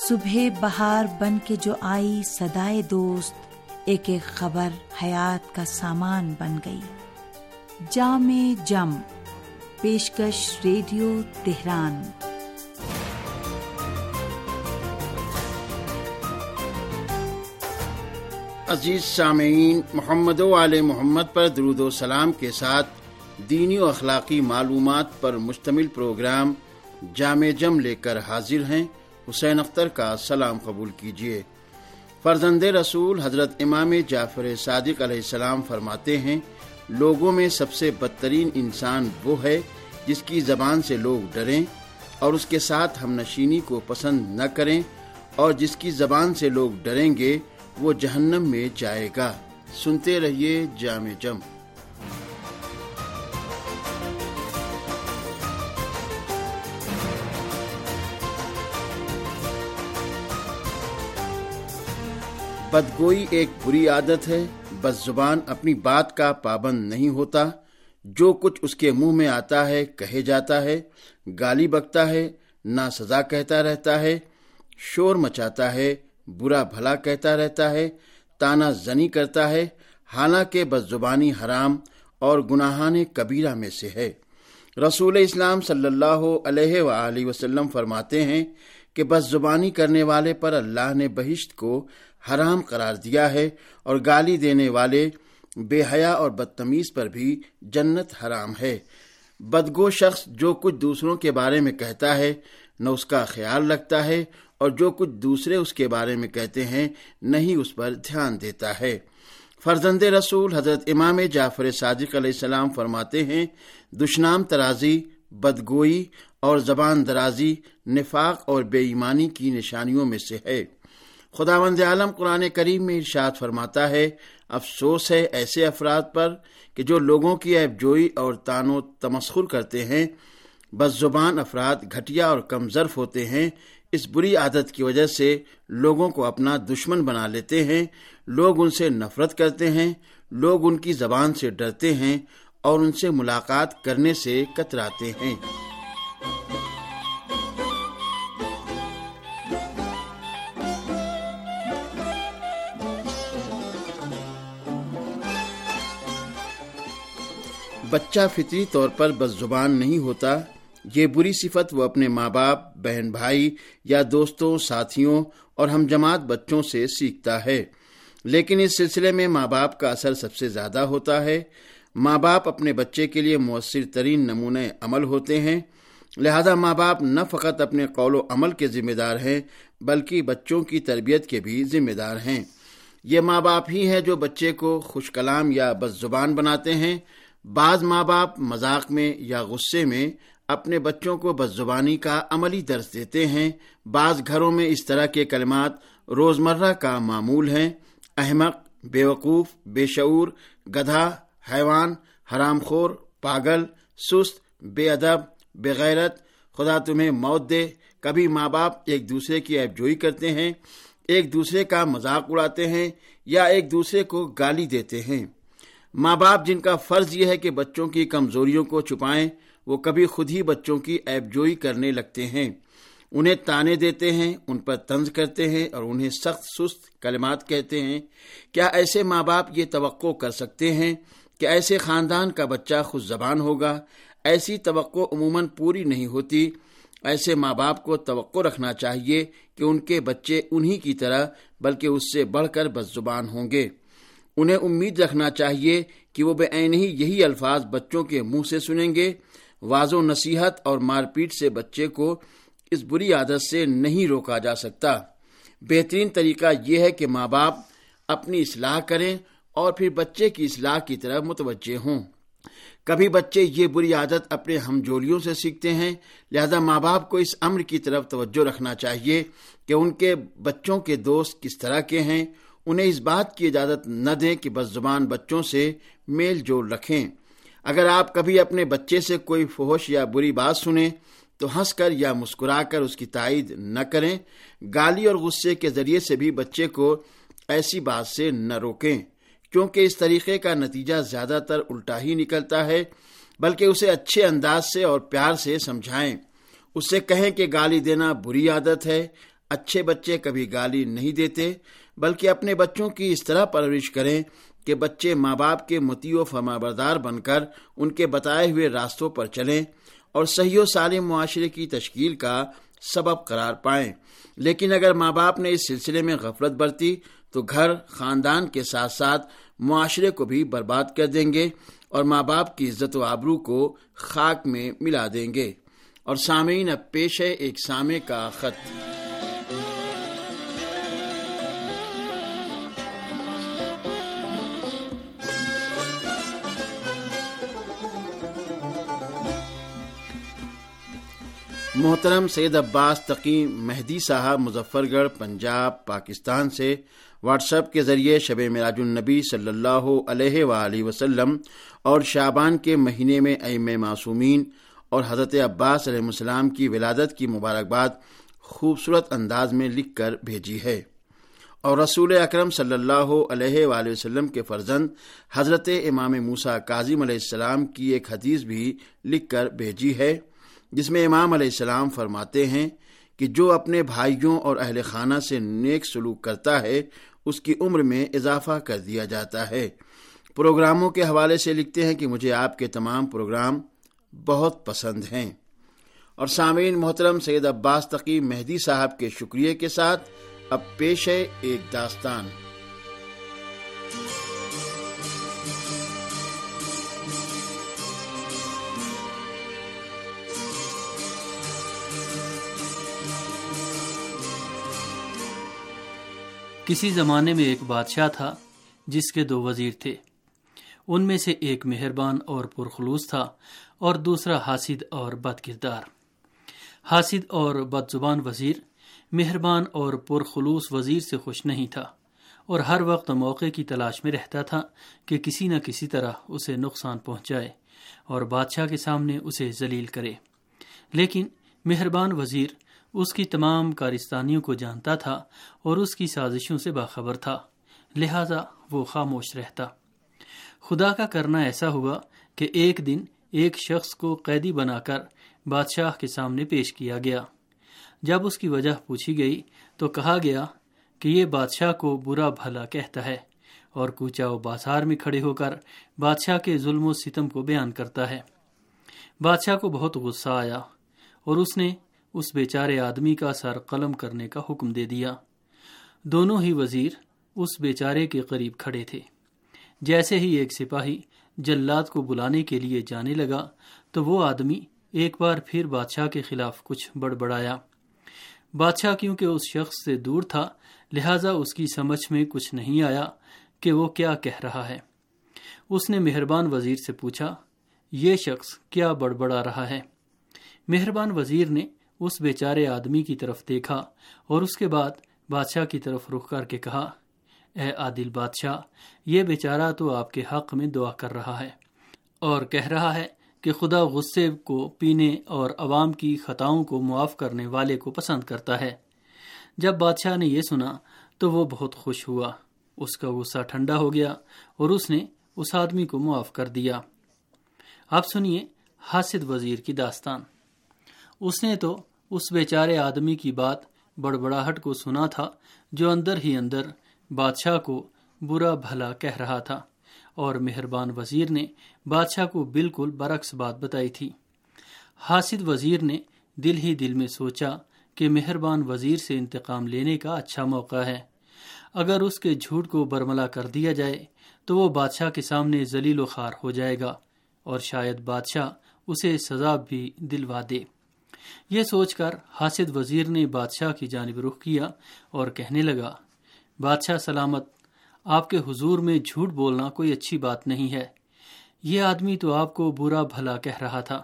صبح بہار بن کے جو آئی صدائے دوست، ایک ایک خبر حیات کا سامان بن گئی۔ جام جم، پیشکش ریڈیو تہران۔ عزیز سامعین، محمد و آل محمد پر درود و سلام کے ساتھ دینی و اخلاقی معلومات پر مشتمل پروگرام جام جم لے کر حاضر ہیں۔ حسین اختر کا سلام قبول کیجیے۔ فرزند رسول حضرت امام جعفر صادق علیہ السلام فرماتے ہیں، لوگوں میں سب سے بدترین انسان وہ ہے جس کی زبان سے لوگ ڈریں اور اس کے ساتھ ہم نشینی کو پسند نہ کریں، اور جس کی زبان سے لوگ ڈریں گے وہ جہنم میں جائے گا۔ سنتے رہیے جام جم۔ بدگوئی ایک بری عادت ہے۔ بد زبان اپنی بات کا پابند نہیں ہوتا، جو کچھ اس کے منہ میں آتا ہے کہے جاتا ہے، گالی بکتا ہے، ناسزا کہتا رہتا ہے، شور مچاتا ہے، برا بھلا کہتا رہتا ہے، طعنہ زنی کرتا ہے، حالانکہ بد زبانی حرام اور گناہان کبیرہ میں سے ہے۔ رسول اسلام صلی اللہ علیہ وآلہ وسلم فرماتے ہیں کہ بد زبانی کرنے والے پر اللہ نے بہشت کو حرام قرار دیا ہے، اور گالی دینے والے بے حیا اور بدتمیز پر بھی جنت حرام ہے۔ بدگو شخص جو کچھ دوسروں کے بارے میں کہتا ہے نہ اس کا خیال رکھتا ہے، اور جو کچھ دوسرے اس کے بارے میں کہتے ہیں نہیں اس پر دھیان دیتا ہے۔ فرزند رسول حضرت امام جعفر صادق علیہ السلام فرماتے ہیں، دشنام ترازی، بدگوئی اور زبان درازی نفاق اور بے ایمانی کی نشانیوں میں سے ہے۔ خداوند عالم قرآن کریم میں ارشاد فرماتا ہے، افسوس ہے ایسے افراد پر کہ جو لوگوں کی عیب جوئی اور طعن و تمسخر کرتے ہیں۔ بد زبان افراد گھٹیا اور کم ظرف ہوتے ہیں۔ اس بری عادت کی وجہ سے لوگوں کو اپنا دشمن بنا لیتے ہیں، لوگ ان سے نفرت کرتے ہیں، لوگ ان کی زبان سے ڈرتے ہیں اور ان سے ملاقات کرنے سے کتراتے ہیں۔ بچہ فطری طور پر بد زبان نہیں ہوتا۔ یہ بری صفت وہ اپنے ماں باپ، بہن بھائی یا دوستوں، ساتھیوں اور ہم جماعت بچوں سے سیکھتا ہے، لیکن اس سلسلے میں ماں باپ کا اثر سب سے زیادہ ہوتا ہے۔ ماں باپ اپنے بچے کے لیے مؤثر ترین نمونہ عمل ہوتے ہیں، لہذا ماں باپ نہ فقط اپنے قول و عمل کے ذمہ دار ہیں بلکہ بچوں کی تربیت کے بھی ذمہ دار ہیں۔ یہ ماں باپ ہی ہیں جو بچے کو خوش کلام یا بد زبان بناتے ہیں۔ بعض ماں باپ مذاق میں یا غصے میں اپنے بچوں کو بد زبانی کا عملی درس دیتے ہیں۔ بعض گھروں میں اس طرح کے کلمات روزمرہ کا معمول ہیں: احمق، بیوقوف، بے شعور، گدھا، حیوان، حرام خور، پاگل، سست، بے ادب، بے غیرت، خدا تمہیں موت دے۔ کبھی ماں باپ ایک دوسرے کی عیب جوئی کرتے ہیں، ایک دوسرے کا مذاق اڑاتے ہیں یا ایک دوسرے کو گالی دیتے ہیں۔ ماں باپ جن کا فرض یہ ہے کہ بچوں کی کمزوریوں کو چھپائیں، وہ کبھی خود ہی بچوں کی عیب جوئی کرنے لگتے ہیں، انہیں طعنے دیتے ہیں، ان پر طنز کرتے ہیں اور انہیں سخت سست کلمات کہتے ہیں۔ کیا ایسے ماں باپ یہ توقع کر سکتے ہیں کہ ایسے خاندان کا بچہ خود زبان ہوگا؟ ایسی توقع عموماً پوری نہیں ہوتی۔ ایسے ماں باپ کو توقع رکھنا چاہیے کہ ان کے بچے انہی کی طرح بلکہ اس سے بڑھ کر بد زبان ہوں گے۔ انہیں امید رکھنا چاہیے کہ وہ بعین ہی یہی الفاظ بچوں کے منہ سے سنیں گے۔ واض و نصیحت اور مار پیٹ سے بچے کو اس بری عادت سے نہیں روکا جا سکتا۔ بہترین طریقہ یہ ہے کہ ماں باپ اپنی اصلاح کریں اور پھر بچے کی اصلاح کی طرف متوجہ ہوں۔ کبھی بچے یہ بری عادت اپنے ہمجولیوں سے سیکھتے ہیں، لہذا ماں باپ کو اس امر کی طرف توجہ رکھنا چاہیے کہ ان کے بچوں کے دوست کس طرح کے ہیں۔ انہیں اس بات کی اجازت نہ دیں کہ بد زبان بچوں سے میل جول رکھیں۔ اگر آپ کبھی اپنے بچے سے کوئی فحش یا بری بات سنیں تو ہنس کر یا مسکرا کر اس کی تائید نہ کریں۔ گالی اور غصے کے ذریعے سے بھی بچے کو ایسی بات سے نہ روکیں، کیونکہ اس طریقے کا نتیجہ زیادہ تر الٹا ہی نکلتا ہے، بلکہ اسے اچھے انداز سے اور پیار سے سمجھائیں۔ اس سے کہیں کہ گالی دینا بری عادت ہے، اچھے بچے کبھی گالی نہیں دیتے، بلکہ اپنے بچوں کی اس طرح پرورش کریں کہ بچے ماں باپ کے مطیع و فرمانبردار بن کر ان کے بتائے ہوئے راستوں پر چلیں اور صحیح و سالم معاشرے کی تشکیل کا سبب قرار پائیں۔ لیکن اگر ماں باپ نے اس سلسلے میں غفلت برتی تو گھر، خاندان کے ساتھ ساتھ معاشرے کو بھی برباد کر دیں گے اور ماں باپ کی عزت و آبرو کو خاک میں ملا دیں گے۔ اور سامعین، اب پیش ہے ایک سامع کا خط۔ محترم سید عباس تقی مہدی صاحب مظفر گڑھ، پنجاب، پاکستان سے واٹس ایپ کے ذریعے شب معراج النبی صلی اللہ علیہ وآلہ وسلم اور شعبان کے مہینے میں ائمہ معصومین اور حضرت عباس علیہ السلام کی ولادت کی مبارکباد خوبصورت انداز میں لکھ کر بھیجی ہے، اور رسول اکرم صلی اللہ علیہ وآلہ وسلم کے فرزند حضرت امام موسیٰ کاظم علیہ السلام کی ایک حدیث بھی لکھ کر بھیجی ہے، جس میں امام علیہ السلام فرماتے ہیں کہ جو اپنے بھائیوں اور اہل خانہ سے نیک سلوک کرتا ہے اس کی عمر میں اضافہ کر دیا جاتا ہے۔ پروگراموں کے حوالے سے لکھتے ہیں کہ مجھے آپ کے تمام پروگرام بہت پسند ہیں۔ اور سامعین، محترم سید عباس تقی مہدی صاحب کے شکریہ کے ساتھ اب پیش ہے ایک داستان۔ کسی زمانے میں ایک بادشاہ تھا جس کے 2 وزیر تھے۔ ان میں سے ایک مہربان اور پرخلوص تھا اور دوسرا حاسد اور بد کردار۔ حاسد اور بد زبان وزیر مہربان اور پرخلوص وزیر سے خوش نہیں تھا اور ہر وقت موقع کی تلاش میں رہتا تھا کہ کسی نہ کسی طرح اسے نقصان پہنچائے اور بادشاہ کے سامنے اسے ذلیل کرے۔ لیکن مہربان وزیر اس کی تمام کارستانیوں کو جانتا تھا اور اس کی سازشوں سے باخبر تھا، لہذا وہ خاموش رہتا۔ خدا کا کرنا ایسا ہوا کہ ایک دن ایک شخص کو قیدی بنا کر بادشاہ کے سامنے پیش کیا گیا۔ جب اس کی وجہ پوچھی گئی تو کہا گیا کہ یہ بادشاہ کو برا بھلا کہتا ہے اور کوچہ و بازار میں کھڑے ہو کر بادشاہ کے ظلم و ستم کو بیان کرتا ہے۔ بادشاہ کو بہت غصہ آیا اور اس نے اس بیچارے آدمی کا سر قلم کرنے کا حکم دے دیا۔ دونوں ہی وزیر اس بیچارے کے قریب کھڑے تھے۔ جیسے ہی ایک سپاہی جلاد کو بلانے کے لیے جانے لگا تو وہ آدمی ایک بار پھر بادشاہ کے خلاف کچھ بڑبڑایا۔ بادشاہ کیونکہ اس شخص سے دور تھا لہٰذا اس کی سمجھ میں کچھ نہیں آیا کہ وہ کیا کہہ رہا ہے۔ اس نے مہربان وزیر سے پوچھا، یہ شخص کیا بڑبڑا رہا ہے؟ مہربان وزیر نے اس بیچارے آدمی کی طرف دیکھا اور اس کے بعد بادشاہ کی طرف رخ کر کے کہا، اے عادل بادشاہ، یہ بیچارہ تو آپ کے حق میں دعا کر رہا ہے اور کہہ رہا ہے کہ خدا غصے کو پینے اور عوام کی خطاؤں کو معاف کرنے والے کو پسند کرتا ہے۔ جب بادشاہ نے یہ سنا تو وہ بہت خوش ہوا، اس کا غصہ ٹھنڈا ہو گیا اور اس نے اس آدمی کو معاف کر دیا۔ اب سنیے حاسد وزیر کی داستان۔ اس نے تو اس بیچارے آدمی کی بات بڑبڑاہٹ کو سنا تھا جو اندر ہی اندر بادشاہ کو برا بھلا کہہ رہا تھا، اور مہربان وزیر نے بادشاہ کو بالکل برعکس بات بتائی تھی۔ حاسد وزیر نے دل ہی دل میں سوچا کہ مہربان وزیر سے انتقام لینے کا اچھا موقع ہے۔ اگر اس کے جھوٹ کو برملا کر دیا جائے تو وہ بادشاہ کے سامنے ذلیل و خوار ہو جائے گا اور شاید بادشاہ اسے سزا بھی دلوا دے۔ یہ سوچ کر حاسد وزیر نے بادشاہ کی جانب رخ کیا اور کہنے لگا، بادشاہ سلامت، آپ کے حضور میں جھوٹ بولنا کوئی اچھی بات نہیں ہے۔ یہ آدمی تو آپ کو برا بھلا کہہ رہا تھا۔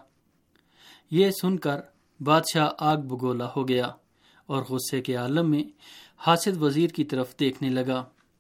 یہ سن کر بادشاہ آگ بگولا ہو گیا اور غصے کے عالم میں حاسد وزیر کی طرف دیکھنے لگا۔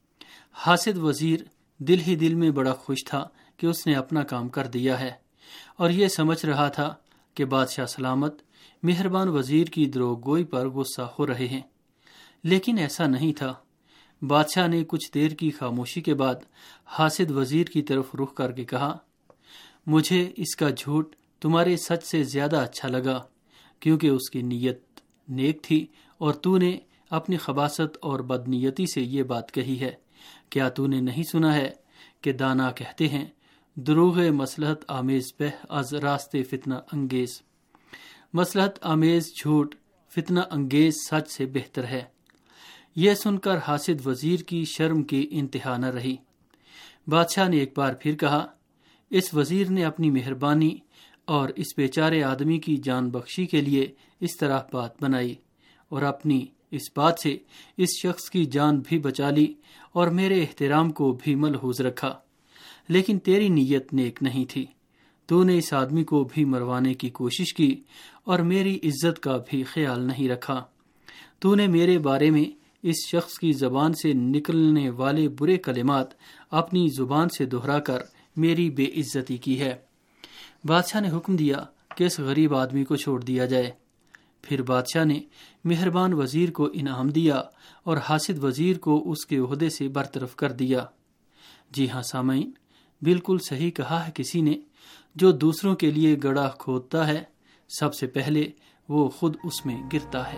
حاسد وزیر دل ہی دل میں بڑا خوش تھا کہ اس نے اپنا کام کر دیا ہے اور یہ سمجھ رہا تھا کہ بادشاہ سلامت مہربان وزیر کی دروغ گوئی پر غصہ ہو رہے ہیں، لیکن ایسا نہیں تھا۔ بادشاہ نے کچھ دیر کی خاموشی کے بعد حاسد وزیر کی طرف رخ کر کے کہا، مجھے اس کا جھوٹ تمہارے سچ سے زیادہ اچھا لگا کیونکہ اس کی نیت نیک تھی اور تو نے اپنی خباثت اور بدنیتی سے یہ بات کہی ہے، کیا تو نے نہیں سنا ہے کہ دانا کہتے ہیں دروغ مصلحت آمیز بہ از راستے فتنہ انگیز، مصلحت آمیز جھوٹ فتنہ انگیز سچ سے بہتر ہے۔ یہ سن کر حاسد وزیر کی شرم کی انتہا نہ رہی۔ بادشاہ نے ایک بار پھر کہا، اس وزیر نے اپنی مہربانی اور اس بیچارے آدمی کی جان بخشی کے لیے اس طرح بات بنائی اور اپنی اس بات سے اس شخص کی جان بھی بچا لی اور میرے احترام کو بھی ملحوظ رکھا، لیکن تیری نیت نیک نہیں تھی۔ تو نے اس آدمی کو بھی مروانے کی کوشش کی اور میری عزت کا بھی خیال نہیں رکھا۔ تو نے میرے بارے میں اس شخص کی زبان سے نکلنے والے برے کلمات اپنی زبان سے دہرا کر میری بے عزتی کی ہے۔ بادشاہ نے حکم دیا کہ اس غریب آدمی کو چھوڑ دیا جائے۔ پھر بادشاہ نے مہربان وزیر کو انعام دیا اور حاسد وزیر کو اس کے عہدے سے برطرف کر دیا۔ جی ہاں سامعین، بالکل صحیح کہا ہے کسی نے، جو دوسروں کے لیے گڑھا کھودتا ہے سب سے پہلے وہ خود اس میں گرتا ہے۔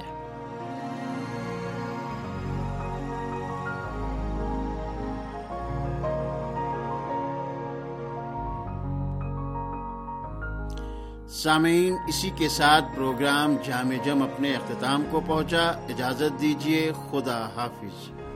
سامعین، اسی کے ساتھ پروگرام جام جم اپنے اختتام کو پہنچا۔ اجازت دیجیے، خدا حافظ۔